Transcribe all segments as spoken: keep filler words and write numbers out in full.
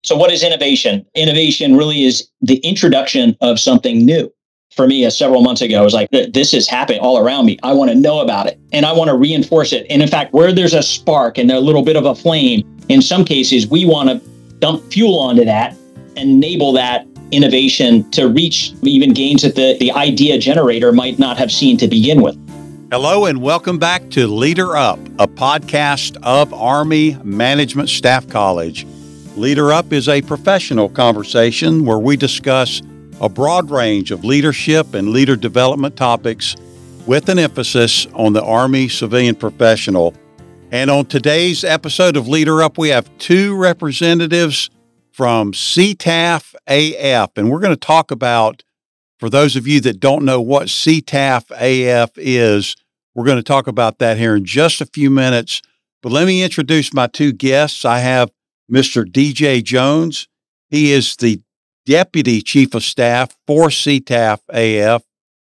So what is innovation? Innovation really is the introduction of something new. For me, uh, several months ago, I was like, this is happening all around me. I want to know about it and I want to reinforce it. And in fact, where there's a spark and a little bit of a flame, in some cases, we want to dump fuel onto that, enable that innovation to reach even gains that the, the idea generator might not have seen to begin with. Hello and welcome back to Leader Up, a podcast of Army Management Staff College. Leader Up is a professional conversation where we discuss a broad range of leadership and leader development topics with an emphasis on the Army civilian professional. And on today's episode of Leader Up, we have two representatives from C T A F A F. And we're going to talk about, for those of you that don't know what C T A F A F is, we're going to talk about that here in just a few minutes. But let me introduce my two guests. I have Mister D J Jones. He is the Deputy Chief of Staff for C T A F A F.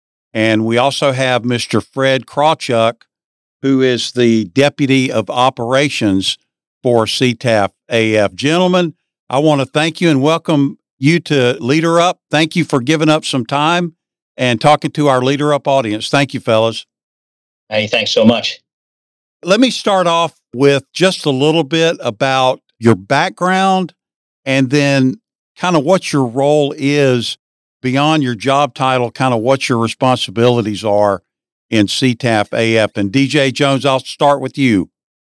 And we also have Mister Fred Krawchuk, who is the Deputy of Operations for C T A F A F. Gentlemen, I want to thank you and welcome you to Leader Up. Thank you for giving up some time and talking to our Leader Up audience. Thank you, fellas. Hey, thanks so much. Let me start off with just a little bit about your background and then kind of what your role is beyond your job title, kind of what your responsibilities are in C T A F A F. And D J Jones, I'll start with you.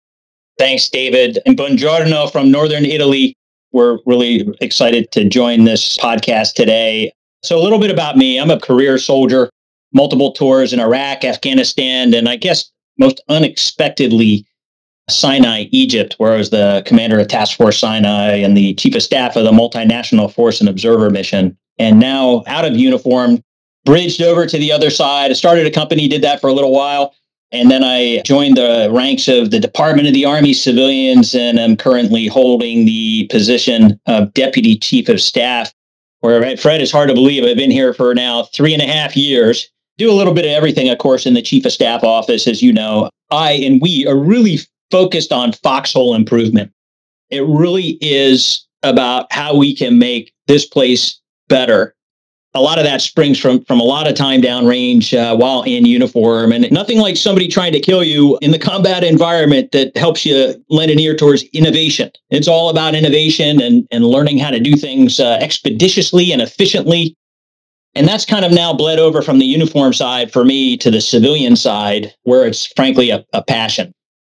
Thanks, David. And buongiorno from Northern Italy. We're really excited to join this podcast today. So a little bit about me. I'm a career soldier, multiple tours in Iraq, Afghanistan, and I guess most unexpectedly, Sinai, Egypt, where I was the commander of Task Force Sinai and the chief of staff of the Multinational Force and Observer Mission. And now out of uniform, bridged over to the other side. I started a company, did that for a little while. And then I joined the ranks of the Department of the Army Civilians, and I'm currently holding the position of Deputy Chief of Staff, where, Fred, it's hard to believe I've been here for now three and a half years. Do a little bit of everything, of course, in the Chief of Staff office. As you know, I and we are really focused on foxhole improvement. It really is about how we can make this place better. A lot of that springs from, from a lot of time downrange uh, while in uniform, and nothing like somebody trying to kill you in the combat environment that helps you lend an ear towards innovation. It's all about innovation and, and learning how to do things uh, expeditiously and efficiently. And that's kind of now bled over from the uniform side for me to the civilian side, where it's frankly a, a passion.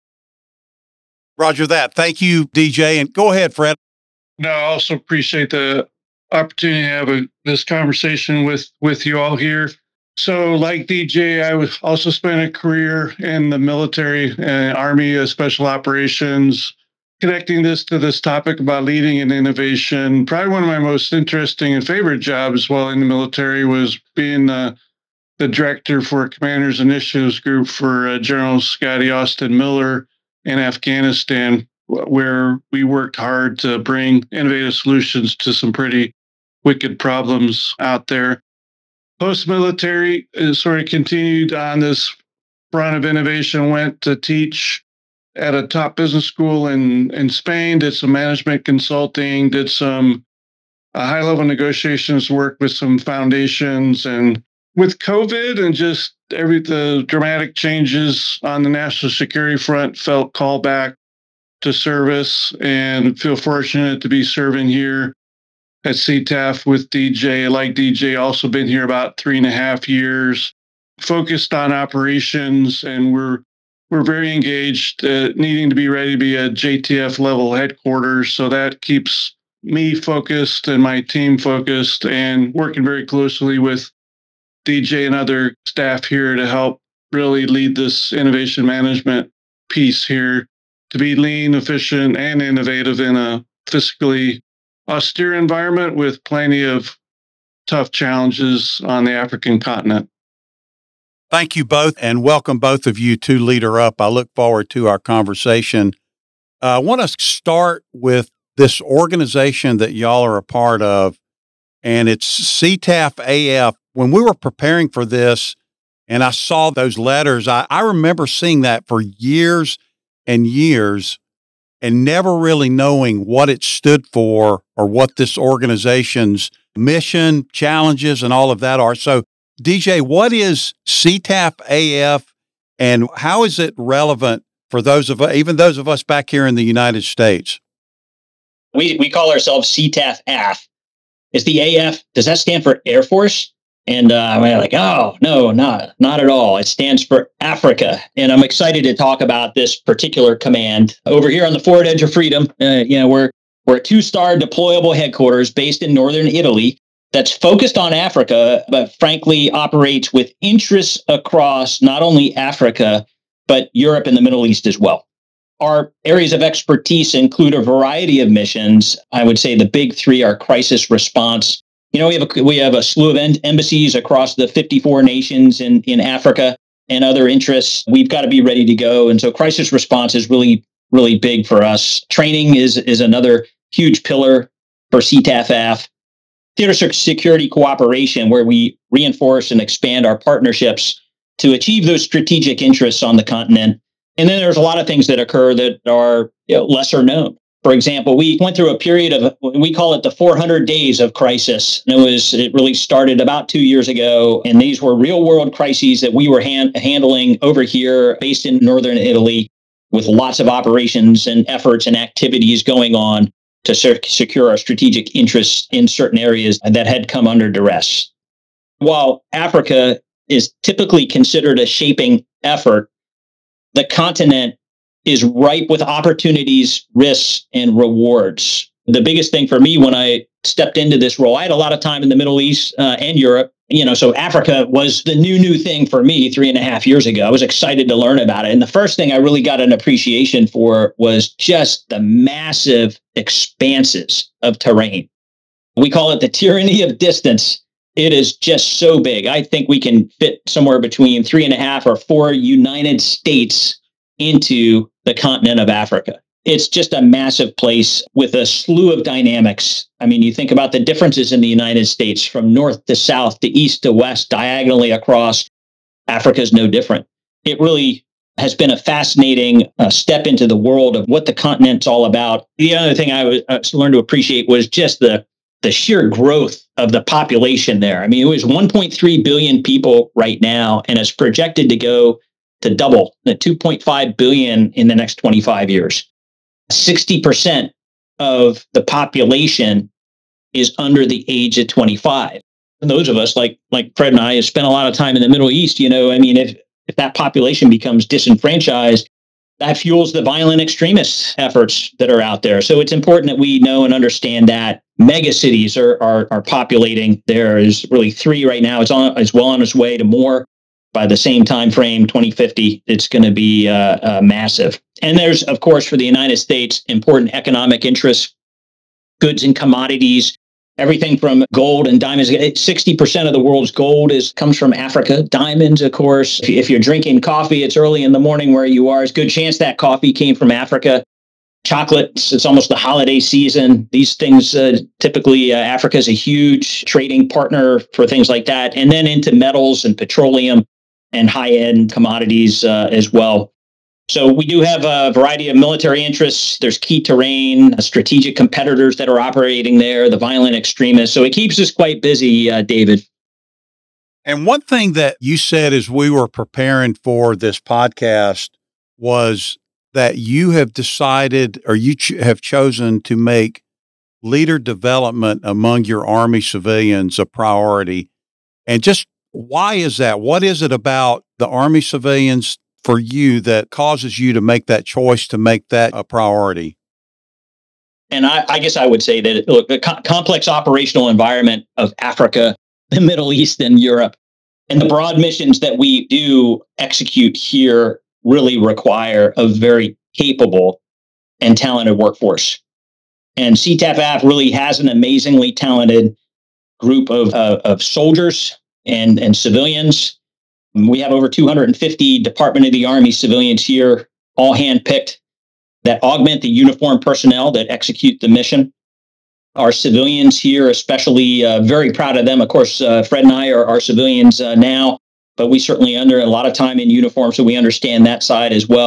Roger that. Thank you, D J. And go ahead, Fred. No, I also appreciate the opportunity to have a, this conversation with, with you all here. So like D J, I was also spent a career in the military and Army uh, Special Operations. Connecting this to this topic about leading and innovation, probably one of my most interesting and favorite jobs while in the military was being uh, the director for Commanders Initiatives Group for uh, General Scotty Austin Miller in Afghanistan, where we worked hard to bring innovative solutions to some pretty wicked problems out there. Post-military is sort of continued on this front of innovation, went to teach at a top business school in, in Spain, did some management consulting, did some uh, high-level negotiations work with some foundations. And with COVID and just every the dramatic changes on the national security front, felt called back to service and feel fortunate to be serving here at C T A F with D J. Like D J, also been here about three and a half years, focused on operations, and we're we're very engaged, uh, needing to be ready to be at J T F level headquarters. So that keeps me focused and my team focused, and working very closely with D J and other staff here to help really lead this innovation management piece here to be lean, efficient, and innovative in a fiscally austere environment with plenty of tough challenges on the African continent. Thank you both, and welcome both of you to Leader Up. I look forward to our conversation. Uh, I want to start with this organization that y'all are a part of, and it's C T A F A F. When we were preparing for this and I saw those letters, I, I remember seeing that for years and years. and never really knowing what it stood for or what this organization's mission, challenges, and all of that are. So, D J, what is C T A F A F, and how is it relevant for those of even those of us back here in the United States? We we call ourselves C T A F A F. Is the A F, does that stand for Air Force? And uh, we're like, oh, no, not, not at all. It stands for Africa. And I'm excited to talk about this particular command. Over here on the forward edge of freedom, uh, you know, we're, we're a two-star deployable headquarters based in northern Italy that's focused on Africa, but frankly operates with interests across not only Africa, but Europe and the Middle East as well. Our areas of expertise include a variety of missions. I would say the big three are crisis response. You know, we have a, we have a slew of em- embassies across the fifty-four nations in, in Africa and other interests. We've got to be ready to go. And so crisis response is really, really big for us. Training is, is another huge pillar for C T A F A F. Theater security cooperation, where we reinforce and expand our partnerships to achieve those strategic interests on the continent. And then there's a lot of things that occur that are, you know, lesser known. For example, we went through a period of, we call it the four hundred days of crisis. And it was, it really started about two years ago. And these were real world crises that we were hand, handling over here based in northern Italy, with lots of operations and efforts and activities going on to sec- secure our strategic interests in certain areas that had come under duress. While Africa is typically considered a shaping effort, the continent is ripe with opportunities, risks, and rewards. The biggest thing for me when I stepped into this role, I had a lot of time in the Middle East uh, and Europe. You know, so Africa was the new, new thing for me three and a half years ago. I was excited to learn about it. And the first thing I really got an appreciation for was just the massive expanses of terrain. We call it the tyranny of distance. It is just so big. I think we can fit somewhere between three and a half or four United States into the continent of Africa. It's just a massive place with a slew of dynamics. I mean, you think about the differences in the United States from north to south, to east to west, diagonally across. Africa is no different. It really has been a fascinating uh, step into the world of what the continent's all about. The other thing I was uh, learned to appreciate was just the the sheer growth of the population there. I mean, it was one point three billion people right now, and it's projected to go to double, the two point five billion in the next twenty-five years. sixty percent of the population is under the age of twenty-five. And those of us like like Fred and I have spent a lot of time in the Middle East. You know, I mean, if if that population becomes disenfranchised, that fuels the violent extremist efforts that are out there. So it's important that we know and understand that mega cities are are, are populating. There is really three right now. It's on it's well on its way to more. By the same time frame, twenty fifty, it's going to be uh, uh, massive. And there's, of course, for the United States, important economic interests, goods and commodities, everything from gold and diamonds. sixty percent of the world's gold is comes from Africa. Diamonds, of course. If, if you're drinking coffee, it's early in the morning where you are. It's a good chance that coffee came from Africa. Chocolates, it's almost the holiday season. These things, uh, typically, uh, Africa is a huge trading partner for things like that. And then into metals and petroleum and high-end commodities uh, as well. So we do have a variety of military interests. There's key terrain, strategic competitors that are operating there, the violent extremists. So it keeps us quite busy, uh, David. And one thing that you said as we were preparing for this podcast was that you have decided, or you ch- have chosen to make leader development among your Army civilians a priority. And just why is that? What is it about the Army civilians for you that causes you to make that choice to make that a priority? And I, I guess I would say that, look, the co- complex operational environment of Africa, the Middle East, and Europe, and the broad missions that we do execute here really require a very capable and talented workforce. And C T A F A F really has an amazingly talented group of, uh, of soldiers and, and civilians. We have over two hundred fifty Department of the Army civilians here, all handpicked, that augment the uniformed personnel that execute the mission. Our civilians here, especially, uh, very proud of them. Of course, uh, Fred and I are, are civilians uh, now, but we certainly under a lot of time in uniform, so we understand that side as well.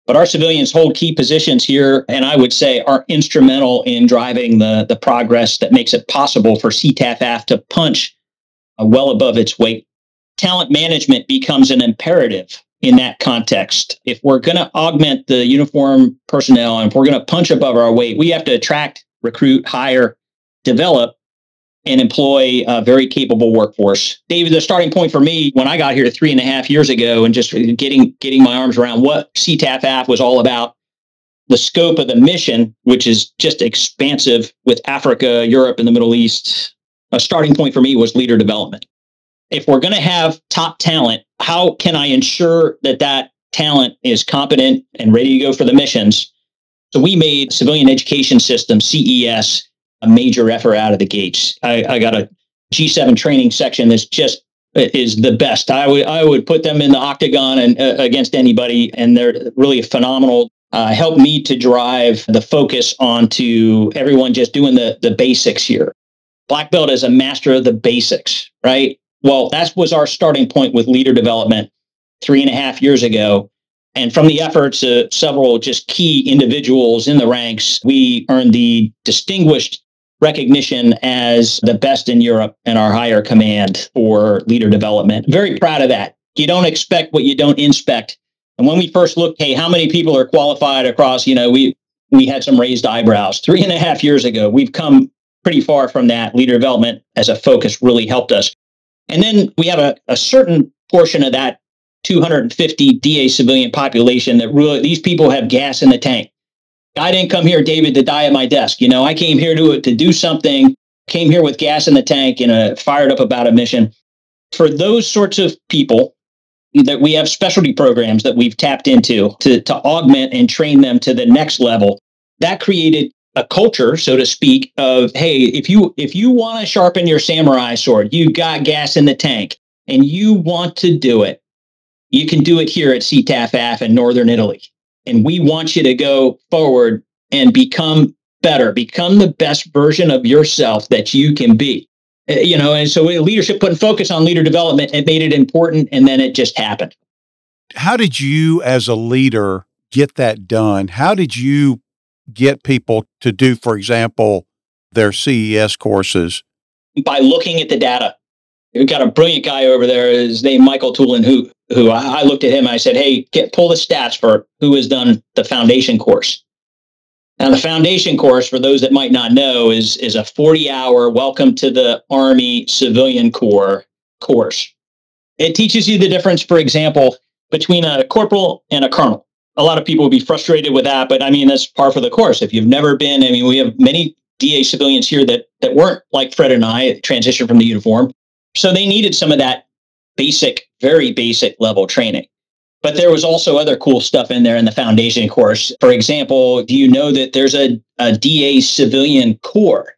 But our civilians hold key positions here, and I would say are instrumental in driving the, the progress that makes it possible for C T A F A F to punch uh, well above its weight. Talent management becomes an imperative in that context. If we're going to augment the uniform personnel, and if we're going to punch above our weight, we have to attract, recruit, hire, develop, and employ a very capable workforce. David, the starting point for me when I got here three and a half years ago and just getting getting my arms around what C T A F A F was all about, the scope of the mission, which is just expansive with Africa, Europe, and the Middle East, a starting point for me was leader development. If we're going to have top talent, how can I ensure that that talent is competent and ready to go for the missions? So we made civilian education system, C E S, a major effort out of the gates. I, I got a G seven training section that's just is the best. I would I would put them in the octagon and uh, against anybody, and they're really phenomenal. Uh, helped me to drive the focus onto everyone just doing the the basics here. Black belt is a master of the basics, right? Well, that was our starting point with leader development three and a half years ago. And from the efforts of several just key individuals in the ranks, we earned the distinguished recognition as the best in Europe and our higher command for leader development. Very proud of that. You don't expect what you don't inspect. And when we first looked, hey, how many people are qualified across, you know, we we had some raised eyebrows. Three and a half years ago, we've come pretty far from that. Leader development as a focus really helped us. And then we have a, a certain portion of that two hundred fifty D A civilian population that really, these people have gas in the tank. I didn't come here, David, to die at my desk. You know, I came here to, to do something, came here with gas in the tank and uh, fired up about a mission. For those sorts of people, that we have specialty programs that we've tapped into to, to augment and train them to the next level. That created a culture, so to speak, of, hey, if you if you want to sharpen your samurai sword, you got gas in the tank and you want to do it, you can do it here at C T A F A F in Northern Italy. And we want you to go forward and become better, become the best version of yourself that you can be. You know, and so leadership putting focus on leader development, it made it important, and then it just happened. How did you, as a leader, get that done? How did you get people to do, for example, their C E S courses? By looking at the data. We've got a brilliant guy over there, his name Michael Tulin, who who I, I looked at him and I said, hey, get pull the stats for who has done the foundation course. Now, the foundation course, for those that might not know, is, is a forty-hour Welcome to the Army Civilian Corps course. It teaches you the difference, for example, between a corporal and a colonel. A lot of people would be frustrated with that, but I mean, that's par for the course. If you've never been, I mean, we have many D A civilians here that, that weren't like Fred and I, transitioned from the uniform. So they needed some of that basic, very basic level training. But there was also other cool stuff in there in the foundation course. For example, do you know that there's a, a D A civilian corps?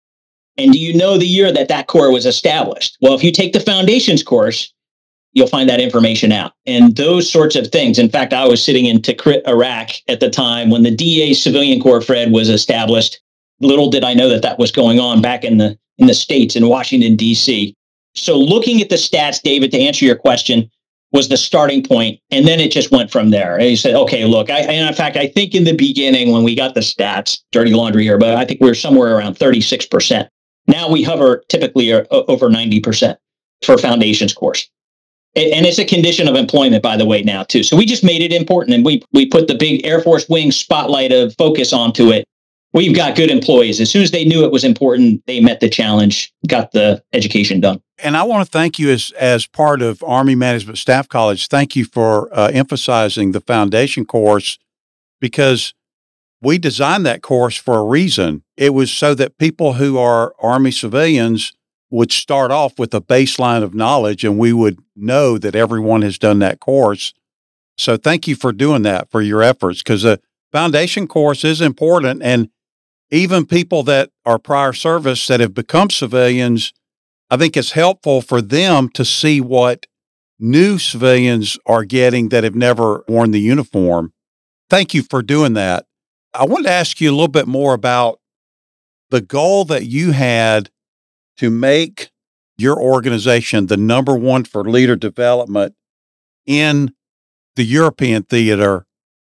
And do you know the year that that corps was established? Well, if you take the foundations course, you'll find that information out. And those sorts of things. In fact, I was sitting in Tikrit, Iraq at the time when the D A civilian corps, Fred, was established. Little did I know that that was going on back in the in the States, in Washington, D C. So looking at the stats, David, to answer your question, was the starting point. And then it just went from there. And he said, okay, look, I, and in fact, I think in the beginning when we got the stats, dirty laundry here, but I think we were somewhere around thirty-six percent. Now we hover typically over ninety percent for foundations course. And it's a condition of employment, by the way, now, too. So we just made it important, and we we put the big Air Force Wing spotlight of focus onto it. We've got good employees. As soon as they knew it was important, they met the challenge, got the education done. And I want to thank you as as part of Army Management Staff College. Thank you for uh, emphasizing the foundation course, because we designed that course for a reason. It was so that people who are Army civilians would start off with a baseline of knowledge, and we would know that everyone has done that course. So thank you for doing that, for your efforts, because the foundation course is important. And even people that are prior service that have become civilians, I think it's helpful for them to see what new civilians are getting that have never worn the uniform. Thank you for doing that. I wanted to ask you a little bit more about the goal that you had to make your organization the number one for leader development in the European theater.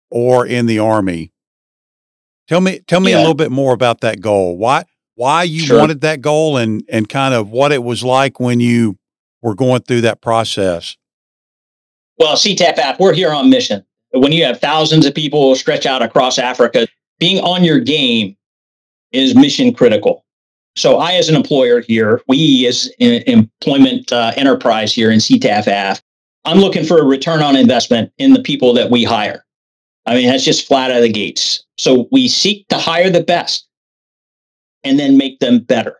or in the Army. Tell me, tell me Yeah. a little bit more about that goal. Why, why you Sure. wanted that goal, and and kind of what it was like when you were going through that process. Well, C T A F A F, we're here on mission. When you have thousands of people stretch out across Africa, being on your game is mission critical. So I, as an employer here, we as an employment uh, enterprise here in C T A F A F, I'm looking for a return on investment in the people that we hire. I mean, that's just flat out of the gates. So we seek to hire the best and then make them better.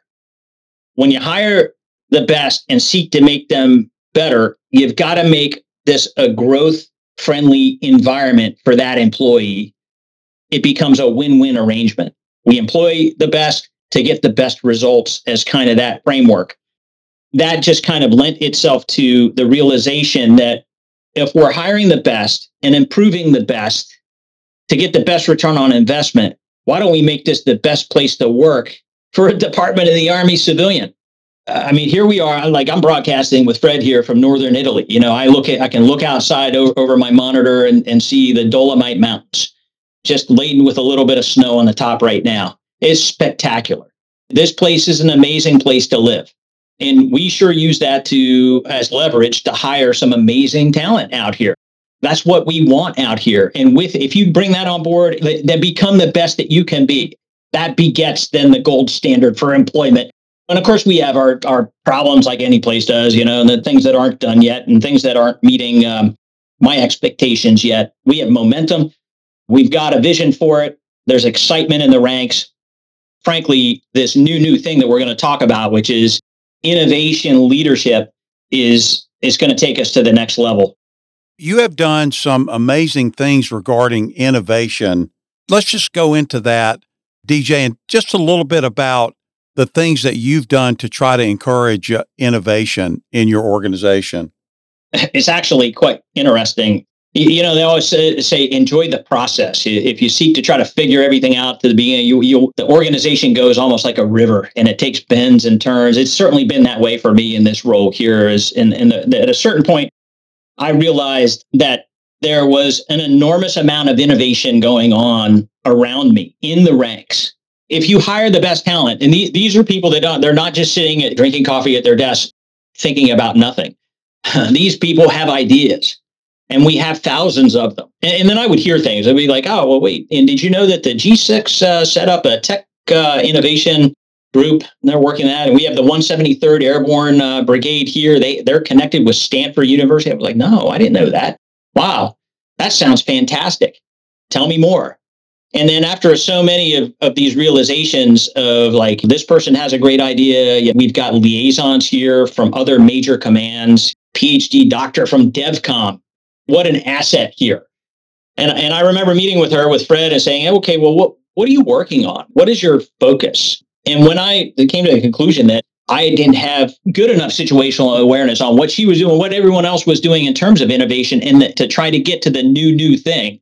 When you hire the best and seek to make them better, you've got to make this a growth-friendly environment for that employee. It becomes a win-win arrangement. We employ the best to get the best results as kind of that framework. That just kind of lent itself to the realization that if we're hiring the best and improving the best to get the best return on investment, why don't we make this the best place to work for a Department of the Army civilian? I mean, here we are, like I'm broadcasting with Fred here from Northern Italy. You know, I look at, I can look outside over, over my monitor and, and see the Dolomite Mountains, just laden with a little bit of snow on the top right now. It's spectacular. This place is an amazing place to live. And we sure use that to as leverage to hire some amazing talent out here. That's what we want out here. And with, if you bring that on board, then become the best that you can be. That begets then the gold standard for employment. And of course, we have our, our problems like any place does, you know, and the things that aren't done yet and things that aren't meeting um, my expectations yet. We have momentum. We've got a vision for it. There's excitement in the ranks. Frankly, this new, new thing that we're going to talk about, which is innovation leadership, is, is going to take us to the next level. You have done some amazing things regarding innovation. Let's just go into that, D J, and just a little bit about the things that you've done to try to encourage uh, innovation in your organization. It's actually quite interesting. You, you know, they always say, say, enjoy the process. If you seek to try to figure everything out to the beginning, you, you, the organization goes almost like a river and it takes bends and turns. It's certainly been that way for me in this role here. Is in, in the, the, at a certain point, I realized that there was an enormous amount of innovation going on around me in the ranks. If you hire the best talent, and these, these are people that don't, they're not just sitting at drinking coffee at their desk thinking about nothing. These people have ideas, and we have thousands of them. And, and then I would hear things. I'd be like, oh, well, wait, and did you know that the G six uh, set up a tech uh, innovation group? And they're working that. And we have the one seventy-third Airborne uh, Brigade here. They, they're connected with Stanford University. I was like, no, I didn't know that. Wow, that sounds fantastic. Tell me more. And then after so many of, of these realizations of like, this person has a great idea. We've got liaisons here from other major commands, PhD doctor from DevCom. What an asset here. And, and I remember meeting with her, with Fred, and saying, okay, well, what, what are you working on? What is your focus? And when I came to the conclusion that I didn't have good enough situational awareness on what she was doing, what everyone else was doing in terms of innovation, and the, to try to get to the new, new thing,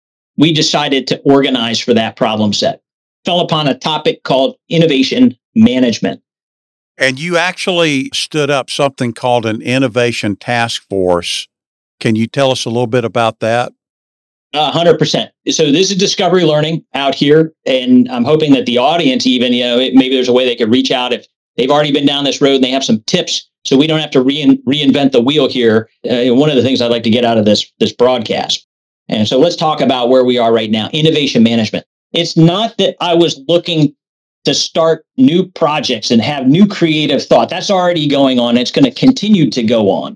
we decided to organize for that problem set. Fell upon a topic called innovation management. And you actually stood up something called an innovation task force. Can you tell us a little bit about that? A hundred percent. So this is discovery learning out here. And I'm hoping that the audience even, you know, it, maybe there's a way they could reach out if they've already been down this road and they have some tips so we don't have to rein, reinvent the wheel here. Uh, one of the things I'd like to get out of this, this broadcast. And so let's talk about where we are right now. Innovation management. It's not that I was looking to start new projects and have new creative thought. That's already going on. It's going to continue to go on.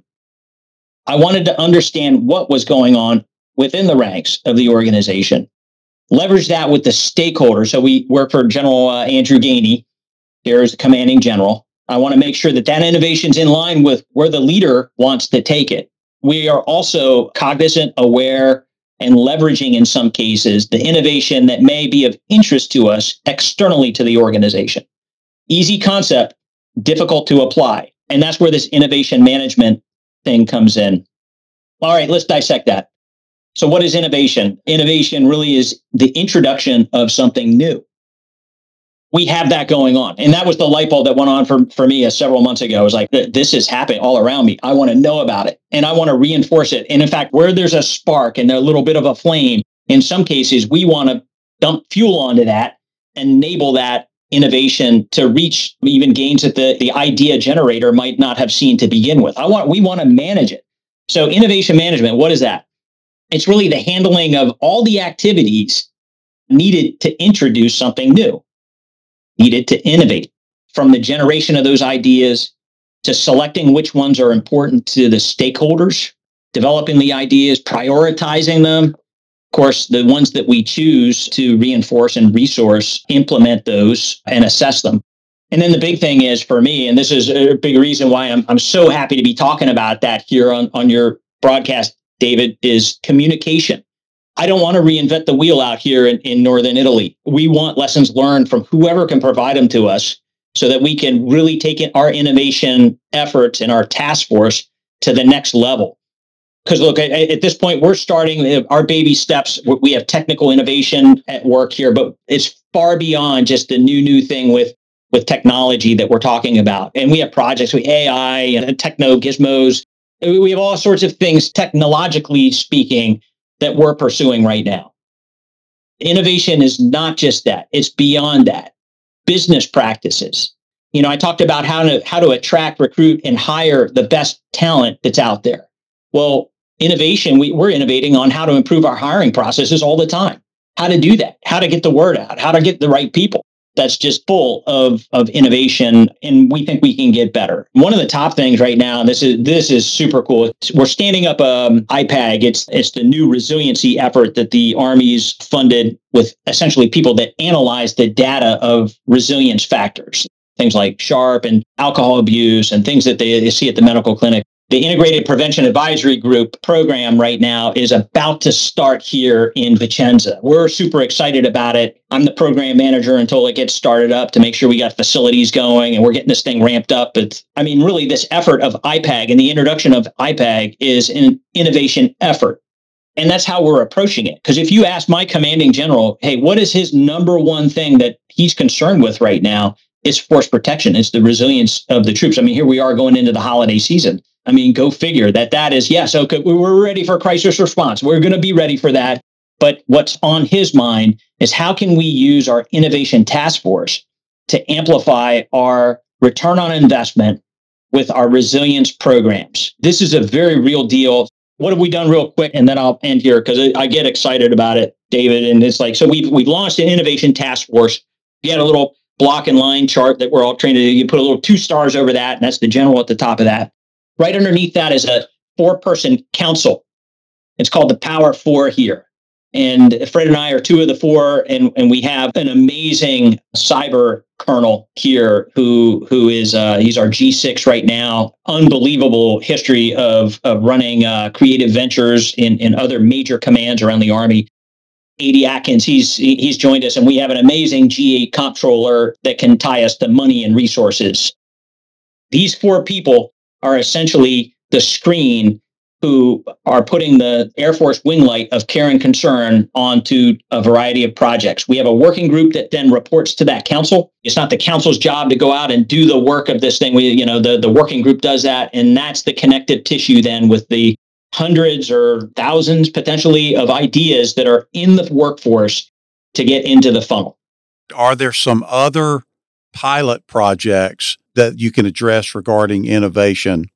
I wanted to understand what was going on within the ranks of the organization, leverage that with the stakeholders. So we work for General uh, Andrew Gainey here as the commanding general. I want to make sure that that innovation is in line with where the leader wants to take it. We are also cognizant, aware, and leveraging in some cases the innovation that may be of interest to us externally to the organization. Easy concept, difficult to apply. And that's where this innovation management thing comes in. All right, let's dissect that. So what is innovation? Innovation really is the introduction of something new. We have that going on. And that was the light bulb that went on for, for me uh, several months ago. I was like, this is happening all around me. I want to know about it and I want to reinforce it. And in fact, where there's a spark and a little bit of a flame, In some cases, we want to dump fuel onto that and enable that innovation to reach even gains that the, the idea generator might not have seen to begin with. I want we want to manage it. So innovation management, what is that? It's really the handling of all the activities needed to introduce something new, needed to innovate, from the generation of those ideas to selecting which ones are important to the stakeholders, developing the ideas, prioritizing them. Of course, the ones that we choose to reinforce and resource, implement those and assess them. And then the big thing is for me, and this is a big reason why I'm I'm so happy to be talking about that here on, on your broadcast, David, is communication. I don't want to reinvent the wheel out here in, in Northern Italy. We want lessons learned from whoever can provide them to us so that we can really take in our innovation efforts and our task force to the next level. Because look, at, at this point, we're starting our baby steps. We have technical innovation at work here, but it's far beyond just the new, new thing with, with technology that we're talking about. And we have projects with A I and techno gizmos. We have all sorts of things, technologically speaking, that we're pursuing right now. Innovation is not just that. It's beyond that. Business practices. You know, I talked about how to how to attract, recruit, and hire the best talent that's out there. Well, innovation, we, we're innovating on how to improve our hiring processes all the time. How to do that, how to get the word out, how to get the right people. That's just full of, of innovation, and we think we can get better. One of the top things right now, and this is this is super cool. We're standing up um, I PAG. It's it's the new resiliency effort that the Army's funded with essentially people that analyze the data of resilience factors, things like SHARP and alcohol abuse and things that they, they see at the medical clinic. The Integrated Prevention Advisory Group program right now is about to start here in Vicenza. We're super excited about it. I'm the program manager until it gets started up to make sure we got facilities going and we're getting this thing ramped up. It's, I mean, really, this effort of I PAG and the introduction of I PAG is an innovation effort. And that's how we're approaching it. Because if you ask my commanding general, hey, what is his number one thing that he's concerned with right now? It's force protection. It's the resilience of the troops. I mean, here we are going into the holiday season. I mean, go figure that that is, yes, okay, we're ready for crisis response. We're going to be ready for that. But what's on his mind is how can we use our innovation task force to amplify our return on investment with our resilience programs? This is a very real deal. What have we done real quick? And then I'll end here because I get excited about it, David. And it's like, so we've, we've launched an innovation task force. We had a little block and line chart that we're all trained to do. You put a little two stars over that, and that's the general at the top of that. Right underneath that is a four-person council. It's called the Power Four here. And Fred and I are two of the four, and, and we have an amazing cyber colonel here who who is, uh, he's our G six right now. Unbelievable history of, of running uh, creative ventures in, in other major commands around the Army. A D Atkins, he's he's joined us, and we have an amazing G eight comptroller that can tie us to money and resources. These four people are essentially the screen who are putting the Air Force wing light of care and concern onto a variety of projects. We have a working group that then reports to that council. It's not the council's job to go out and do the work of this thing. We, you know, the, the working group does that, and that's the connective tissue then with the hundreds or thousands potentially of ideas that are in the workforce to get into the funnel. Are there some other pilot projects that you can address regarding innovation?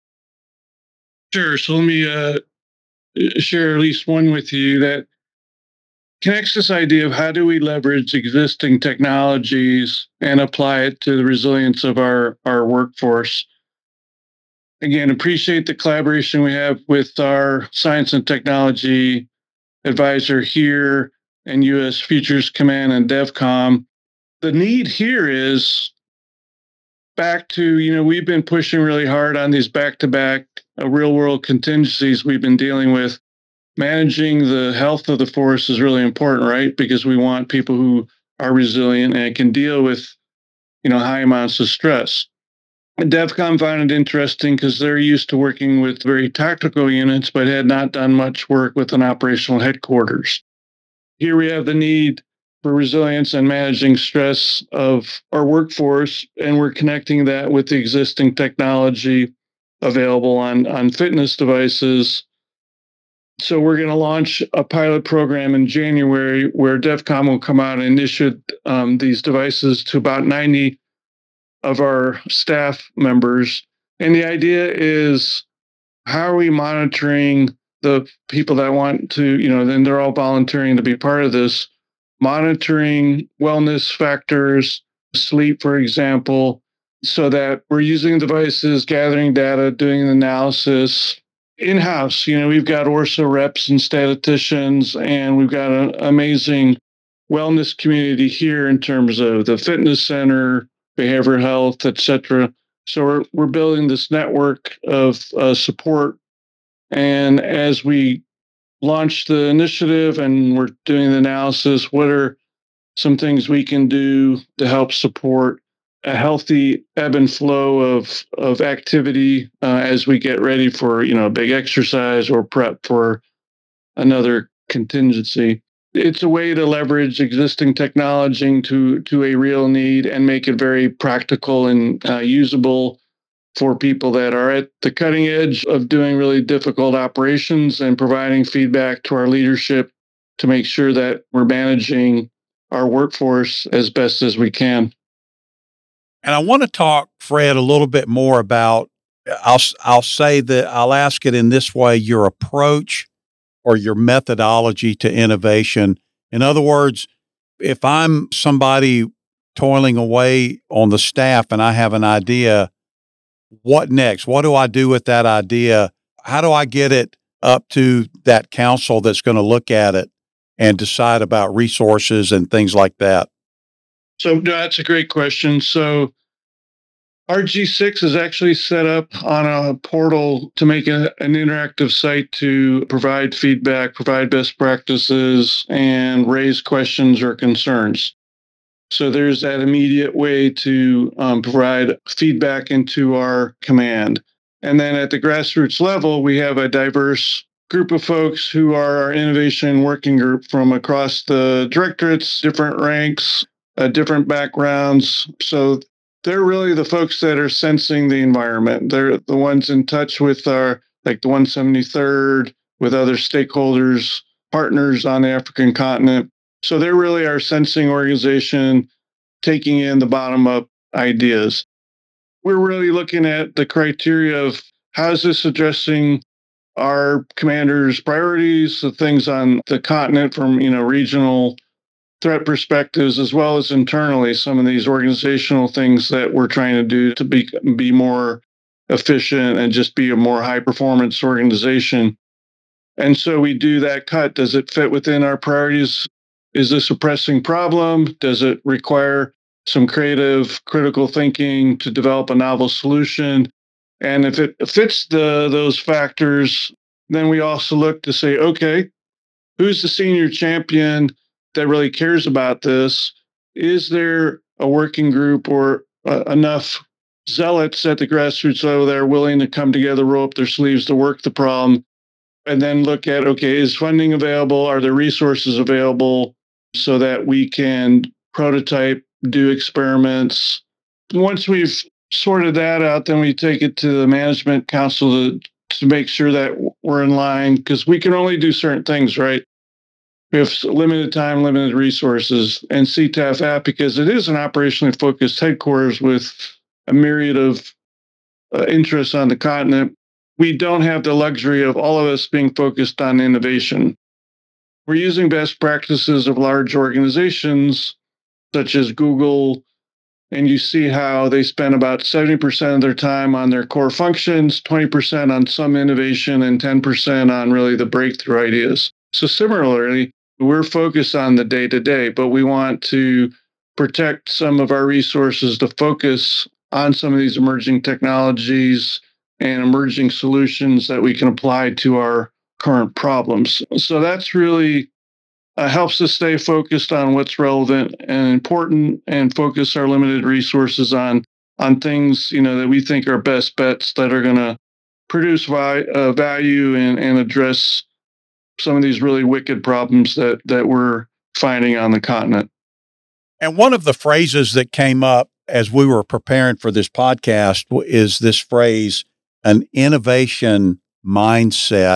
Sure. So let me uh, share at least one with you that connects this idea of how do we leverage existing technologies and apply it to the resilience of our, our workforce. Again, appreciate the collaboration we have with our science and technology advisor here and U S Futures Command and DEVCOM. The need here is back to, you know, we've been pushing really hard on these back-to-back uh, real-world contingencies we've been dealing with. Managing the health of the force is really important, right? Because we want people who are resilient and can deal with, you know, high amounts of stress. DEVCOM found it interesting because they're used to working with very tactical units, but had not done much work with an operational headquarters. Here we have the need for resilience and managing stress of our workforce, and we're connecting that with the existing technology available on, on fitness devices So we're going to launch a pilot program in January where DEVCOM will come out and issue um, these devices to about ninety of our staff members. And the idea is, how are we monitoring the people that want to, you know, then they're all volunteering to be part of this, monitoring wellness factors, sleep, for example, so that we're using devices, gathering data, doing an analysis in-house. You know, we've got ORSA reps and statisticians, and we've got an amazing wellness community here in terms of the fitness center, behavioral health, et cetera. So we're, we're building this network of uh, support. And as we launch the initiative and we're doing the analysis, what are some things we can do to help support a healthy ebb and flow of of activity uh, as we get ready for, you know, a big exercise or prep for another contingency. It's a way to leverage existing technology to to a real need and make it very practical and uh, usable for people that are at the cutting edge of doing really difficult operations and providing feedback to our leadership to make sure that we're managing our workforce as best as we can. And I want to talk, Fred, a little bit more about, I'll, I'll say that I'll ask it in this way, your approach or your methodology to innovation. In other words, if I'm somebody toiling away on the staff and I have an idea, what next? What do I do with that idea? How do I get it up to that council that's going to look at it and decide about resources and things like that? So no, that's a great question. So R G six is actually set up on a portal to make a, an interactive site to provide feedback, provide best practices, and raise questions or concerns. So there's that immediate way to um, provide feedback into our command. And then at the grassroots level, we have a diverse group of folks who are our innovation working group from across the directorates, different ranks, uh, different backgrounds. So they're really the folks that are sensing the environment. They're the ones in touch with our, like the one hundred seventy-third, with other stakeholders, partners on the African continent. So they're really our sensing organization, taking in the bottom-up ideas. We're really looking at the criteria of how is this addressing our commanders' priorities, the things on the continent from, you know, regional threat perspectives, as well as internally, some of these organizational things that we're trying to do to be, be more efficient and just be a more high-performance organization. And so we do that cut. Does it fit within our priorities? Is this a pressing problem? Does it require some creative, critical thinking to develop a novel solution? And if it fits the those factors, then we also look to say, okay, who's the senior champion that really cares about this? Is there a working group or uh, enough zealots at the grassroots level that are willing to come together, roll up their sleeves to work the problem? And then look at, okay, is funding available? Are there resources available so that we can prototype, do experiments? Once we've sorted that out, then we take it to the management council to, to make sure that we're in line, because we can only do certain things, right? We have limited time, limited resources, and C T A F app, because it is an operationally focused headquarters with a myriad of uh, interests on the continent. We don't have the luxury of all of us being focused on innovation. We're using best practices of large organizations such as Google, and you see how they spend about seventy percent of their time on their core functions, twenty percent on some innovation, and ten percent on really the breakthrough ideas. So similarly, we're focused on the day-to-day, but we want to protect some of our resources to focus on some of these emerging technologies and emerging solutions that we can apply to our current problems. So that's really uh, helps us stay focused on what's relevant and important, and focus our limited resources on on things, you know, that we think are best bets that are going to produce vi- uh, value and, and address some of these really wicked problems that that we're finding on the continent. And one of the phrases that came up as we were preparing for this podcast is this phrase, an innovation mindset.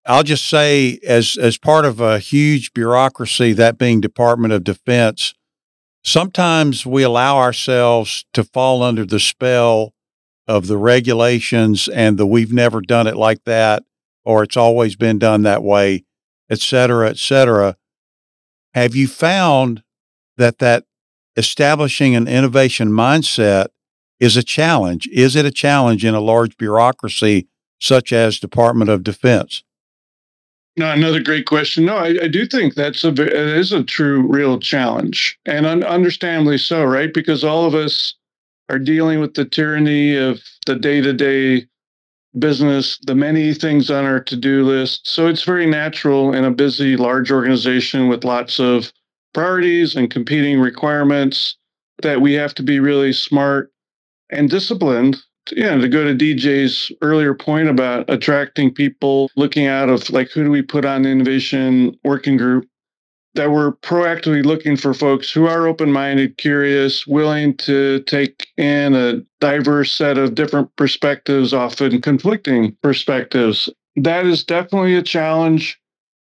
I'll just say, as as part of a huge bureaucracy, that being Department of Defense, sometimes we allow ourselves to fall under the spell of the regulations and the we've never done it like that, or it's always been done that way, et cetera, et cetera. Have you found that that establishing an innovation mindset is a challenge? Is it a challenge in a large bureaucracy such as Department of Defense? No, another great question. No, I, I do think that's a it is a true, real challenge, and un- understandably so, right? Because all of us are dealing with the tyranny of the day-to-day business, the many things on our to-do list. So it's very natural in a busy, large organization with lots of priorities and competing requirements that we have to be really smart and disciplined. Yeah, to go to D J's earlier point about attracting people, looking out of like, who do we put on the innovation working group, that we're proactively looking for folks who are open-minded, curious, willing to take in a diverse set of different perspectives, often conflicting perspectives. That is definitely a challenge.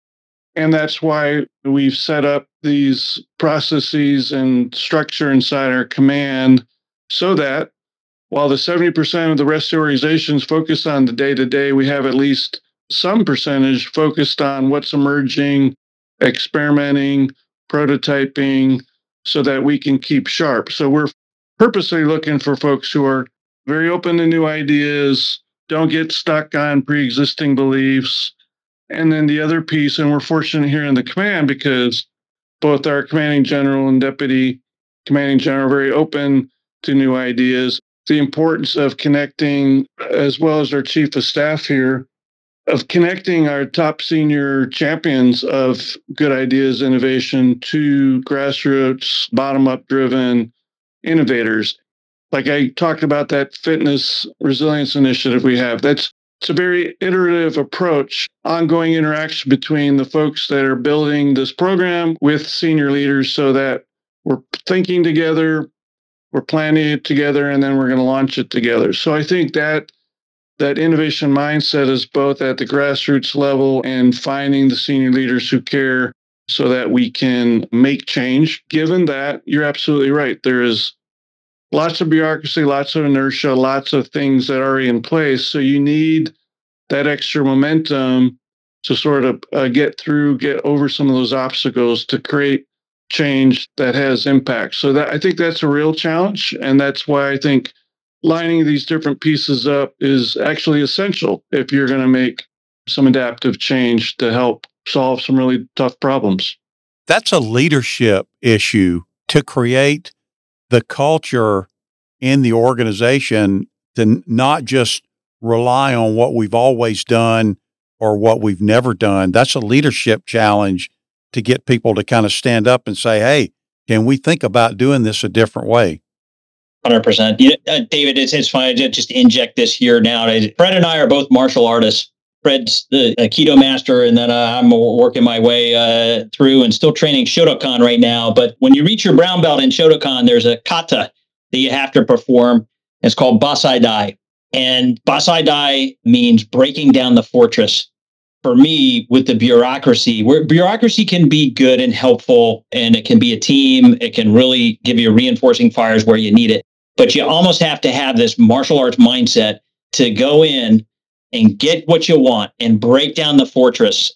And that's why we've set up these processes and structure inside our command so that while the seventy percent of the rest of the organizations focus on the day-to-day, we have at least some percentage focused on what's emerging, experimenting, prototyping, so that we can keep sharp. So we're purposely looking for folks who are very open to new ideas, don't get stuck on pre-existing beliefs. And then the other piece, and we're fortunate here in the command because both our commanding general and deputy commanding general are very open to new ideas. The importance of connecting, as well as our chief of staff here, of connecting our top senior champions of good ideas, innovation to grassroots, bottom-up driven innovators. Like I talked about that fitness resilience initiative we have. That's it's a very iterative approach, ongoing interaction between the folks that are building this program with senior leaders so that we're thinking together, we're planning it together, and then we're going to launch it together. So I think that that innovation mindset is both at the grassroots level and finding the senior leaders who care so that we can make change. Given that, you're absolutely right. There is lots of bureaucracy, lots of inertia, lots of things that are already in place. So you need that extra momentum to sort of uh, get through, get over some of those obstacles to create change that has impact. So that I think that's a real challenge. And that's why I think lining these different pieces up is actually essential if you're going to make some adaptive change to help solve some really tough problems. That's a leadership issue to create the culture in the organization to not just rely on what we've always done or what we've never done. That's a leadership challenge to get people to kind of stand up and say, hey, can we think about doing this a different way? one hundred percent. You know, uh, David, it's, it's fine. I just inject this here now. Fred and I are both martial artists. Fred's the Aikido master, and then uh, I'm working my way uh, through and still training Shotokan right now. But when you reach your brown belt in Shotokan, there's a kata that you have to perform. It's called Basai Dai. And Basai Dai means breaking down the fortress. For me, with the bureaucracy, where bureaucracy can be good and helpful, and it can be a team, it can really give you reinforcing fires where you need it. But you almost have to have this martial arts mindset to go in and get what you want and break down the fortress.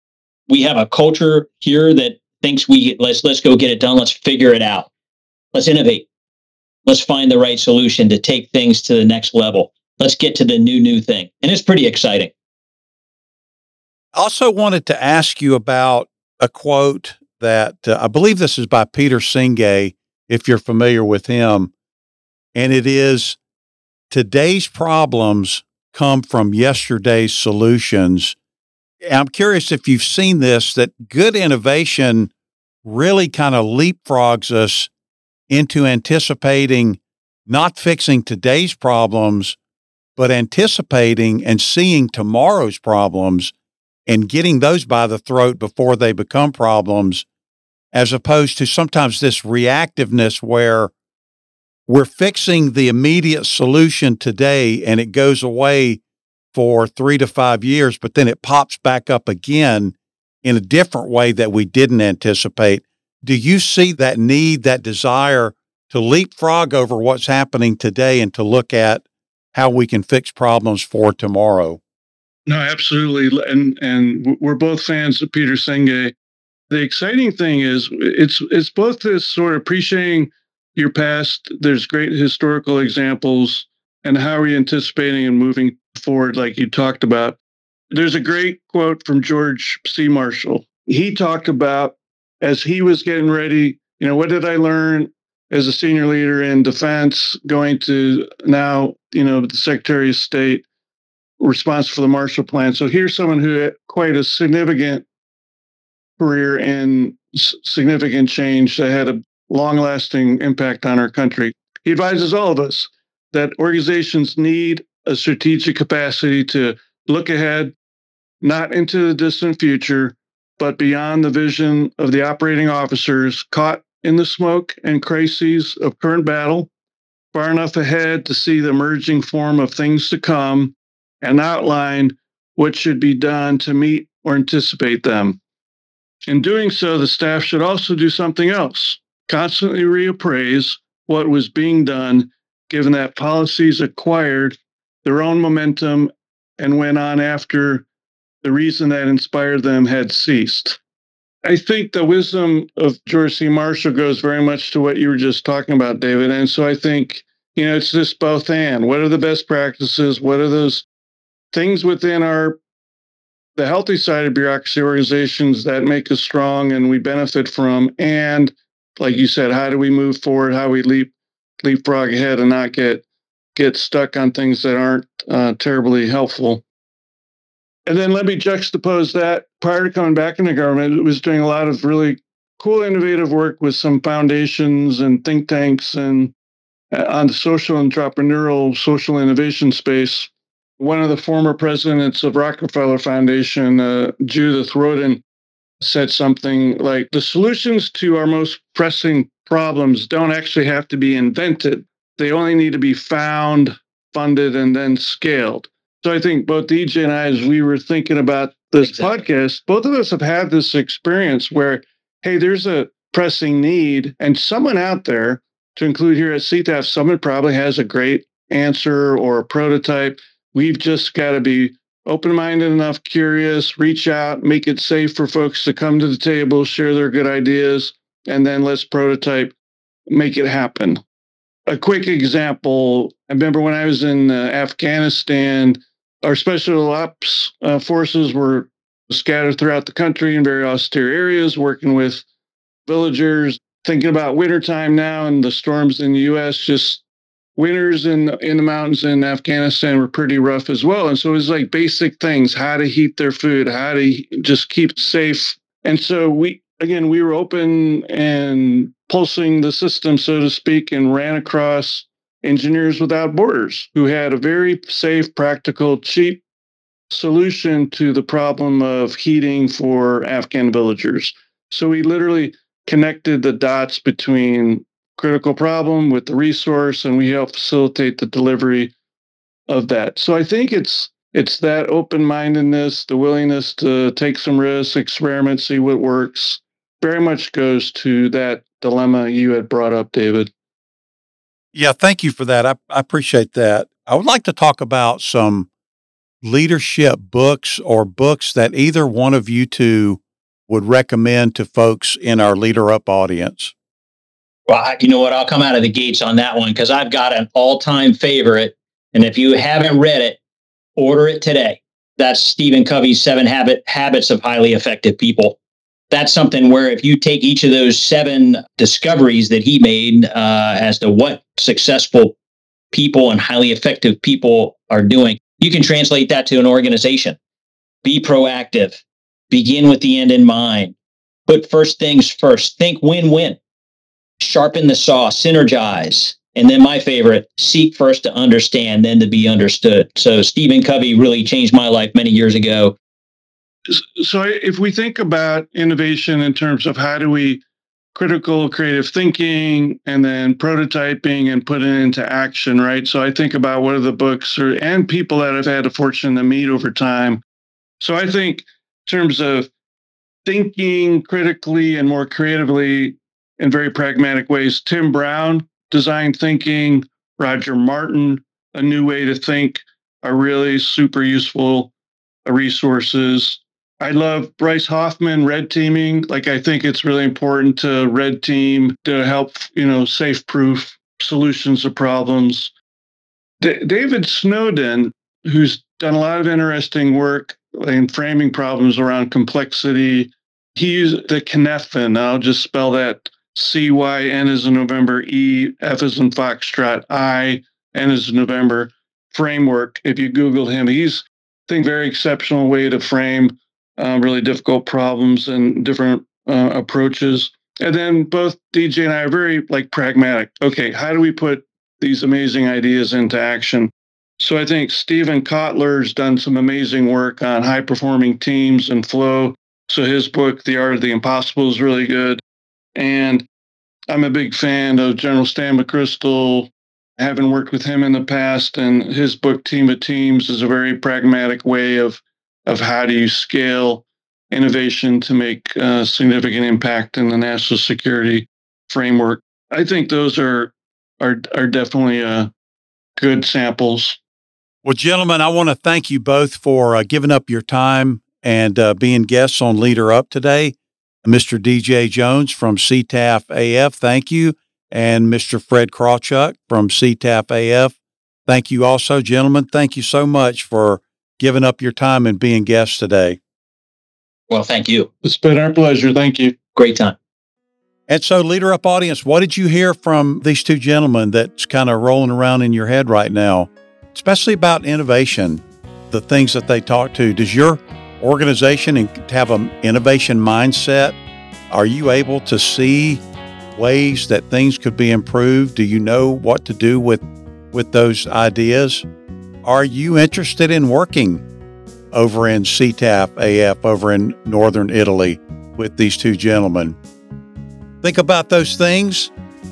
We have a culture here that thinks we let's let's go get it done. Let's figure it out. Let's innovate. Let's find the right solution to take things to the next level. Let's get to the new, new thing. And it's pretty exciting. I also wanted to ask you about a quote that uh, I believe this is by Peter Senge, if you're familiar with him. And it is, today's problems come from yesterday's solutions. I'm curious if you've seen this, that good innovation really kind of leapfrogs us into anticipating, not fixing today's problems, but anticipating and seeing tomorrow's problems and getting those by the throat before they become problems, as opposed to sometimes this reactiveness where we're fixing the immediate solution today and it goes away for three to five years, but then it pops back up again in a different way that we didn't anticipate. Do you see that need, that desire to leapfrog over what's happening today and to look at how we can fix problems for tomorrow? No, absolutely. And and we're both fans of Peter Senge. The exciting thing is it's it's both this sort of appreciating your past. There's great historical examples, and how are you anticipating and moving forward, like you talked about. There's a great quote from George C. Marshall. He talked about, as he was getting ready, you know, what did I learn as a senior leader in defense, going to now, you know, the Secretary of State, responsible for the Marshall Plan. So here's someone who had quite a significant career in significant change that had a long-lasting impact on our country. He advises all of us that organizations need a strategic capacity to look ahead, not into the distant future, but beyond the vision of the operating officers caught in the smoke and crises of current battle, far enough ahead to see the emerging form of things to come and outline what should be done to meet or anticipate them. In doing so, the staff should also do something else, constantly reappraise what was being done, given that policies acquired their own momentum and went on after the reason that inspired them had ceased. I think the wisdom of George C. Marshall goes very much to what you were just talking about, David. And so I think, you know, it's just both and. What are the best practices? What are those things within our the healthy side of bureaucracy organizations that make us strong and we benefit from? And like you said, how do we move forward? How we leap leapfrog ahead and not get get stuck on things that aren't uh, terribly helpful. And then let me juxtapose that. Prior to coming back into government, it was doing a lot of really cool, innovative work with some foundations and think tanks and uh, on the social entrepreneurial, social innovation space. One of the former presidents of Rockefeller Foundation, uh, Judith Rodin, said something like, the solutions to our most pressing problems don't actually have to be invented. They only need to be found, funded, and then scaled. So I think both D J and I, as we were thinking about this exactly. podcast, both of us have had this experience where, hey, there's a pressing need, and someone out there, to include here at C T A F, someone probably has a great answer or a prototype. We've just got to be open-minded enough, curious, reach out, make it safe for folks to come to the table, share their good ideas, and then let's prototype, make it happen. A quick example, I remember when I was in uh, Afghanistan, our special ops uh, forces were scattered throughout the country in very austere areas, working with villagers, thinking about wintertime now and the storms in the U S, just winters in, in the mountains in Afghanistan were pretty rough as well. And so it was like basic things, how to heat their food, how to just keep safe. And so we, again, we were open and pulsing the system, so to speak, and ran across Engineers Without Borders, who had a very safe, practical, cheap solution to the problem of heating for Afghan villagers. So we literally connected the dots between critical problem with the resource, and we help facilitate the delivery of that. So I think it's it's that open-mindedness, the willingness to take some risks, experiment, see what works, very much goes to that dilemma you had brought up, David. Yeah, thank you for that. I, I appreciate that. I would like to talk about some leadership books or books that either one of you two would recommend to folks in our Leader Up audience. Well, you know what? I'll come out of the gates on that one because I've got an all-time favorite. And if you haven't read it, order it today. That's Stephen Covey's Seven Habit, Habits of Highly Effective People. That's something where if you take each of those seven discoveries that he made uh, as to what successful people and highly effective people are doing, you can translate that to an organization. Be proactive. Begin with the end in mind. Put first things first. Think win-win. Sharpen the saw. Synergize. And then my favorite, seek first to understand, then to be understood. So Stephen Covey really changed my life many years ago. So if we think about innovation in terms of how do we critical creative thinking and then prototyping and putting it into action, right? So I think about what are the books or and people that I've had the fortune to meet over time. So I think in terms of thinking critically and more creatively in very pragmatic ways, Tim Brown, Design Thinking, Roger Martin, A New Way to Think are really super useful resources. I love Bryce Hoffman, red teaming. Like, I think it's really important to red team to help, you know, safe proof solutions to problems. D- David Snowden, who's done a lot of interesting work in framing problems around complexity, he used the Cynefin. I'll just spell that C Y, N as in November, E, F as in Foxtrot, I, N as in November framework. If you Google him, he's, I think, very exceptional way to frame uh, really difficult problems and different uh, approaches. And then both D J and I are very like pragmatic. Okay, how do we put these amazing ideas into action? So I think Stephen Kotler's done some amazing work on high performing teams and flow. So his book, The Art of the Impossible, is really good. And I'm a big fan of General Stan McChrystal, having worked with him in the past, and his book, Team of Teams, is a very pragmatic way of, of how do you scale innovation to make uh, significant impact in the national security framework. I think those are are, are definitely uh, good samples. Well, gentlemen, I want to thank you both for uh, giving up your time and uh, being guests on Leader Up today. Mister D J Jones from C T A F A F, thank you. And Mister Fred Krawchuk from C T A F A F, thank you also, gentlemen. Thank you so much for giving up your time and being guests today. Well, thank you. It's been our pleasure. Thank you. Great time. And so, Leader Up audience, what did you hear from these two gentlemen that's kind of rolling around in your head right now, especially about innovation, the things that they talk to? Does your organization have an innovation mindset? Are you able to see ways that things could be improved? Do you know what to do with, with those ideas? Are you interested in working over in C T A F A F, over in Northern Italy with these two gentlemen? Think about those things,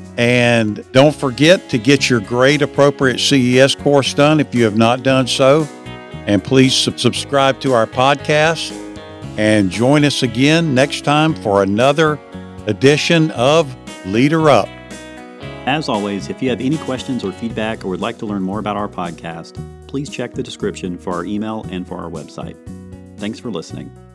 and don't forget to get your Grade Appropriate C E S course done if you have not done so. And please sub- subscribe to our podcast and join us again next time for another edition of Leader Up. As always, if you have any questions or feedback or would like to learn more about our podcast, please check the description for our email and for our website. Thanks for listening.